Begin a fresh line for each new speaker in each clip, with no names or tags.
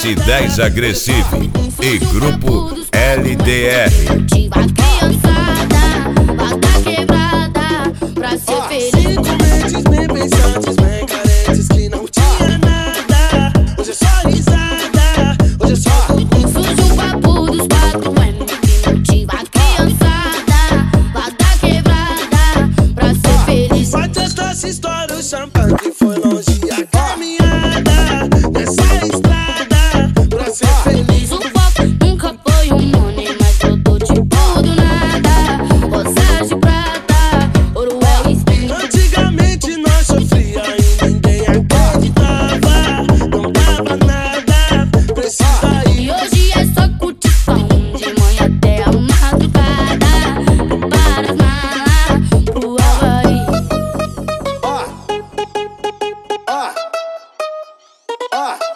S10 Agressivo e Grupo LDR.
Motiva a criançada, bata quebrada, pra ser feliz.
5 mentes bem pensantes, bem carentes, que não tinha nada. Hoje é só risada, hoje é só
Surge o papo dos 4M, que motiva a criançada, bata quebrada, pra ser feliz.
Bate essa história, o champanhe que foi longe a caminhada nessa estrada pra ser feliz.
O foco nunca foi um money, mas eu tô de tudo nada. Rosas de prata, ouro é o espinho.
Antigamente nós sofria e ninguém acreditava, não dava nada, precisa ir.
E hoje é só curtição, de manhã até a madrugada. Para as malas pro Havaí.
Ó, ó, ó, ó.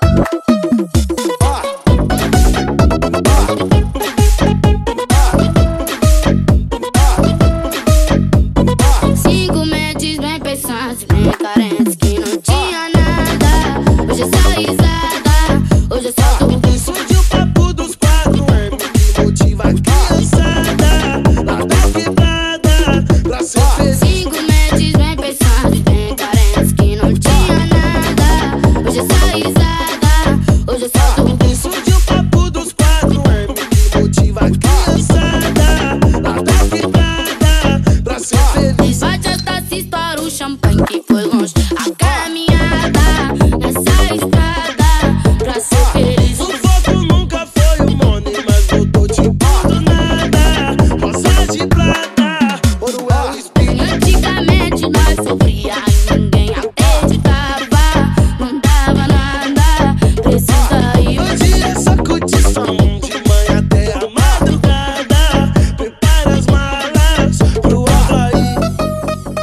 5 mentes bem pensantes, bem carentes, que não tinha nada. Hoje é só risada, hoje é só tudo.
Surge o papo dos 4M que motiva a criançada lá da quebrada pra ser feliz.
5 mentes bem pensantes, bem carentes, que não tinha nada. Hoje é só risada, hoje é só tudo.
Surge o papo dos 4M que motiva a criançada lá da quebrada pra ser feliz.
Bate a taça, estoura o champanhe que foi longe a caminhada nessa estrada pra ser feliz.
O foco nunca foi o money, mas eu tô de tudo nada. Rosa de prata, ouro é o espinho.
Antigamente nós sofria e ninguém acreditava, não dava nada, precisa ir.
Hoje é só curtição, de manhã até a madrugada. Prepara as malas pro Havaí.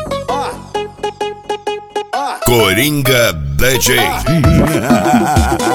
Ó, ó.
Coringa DJ.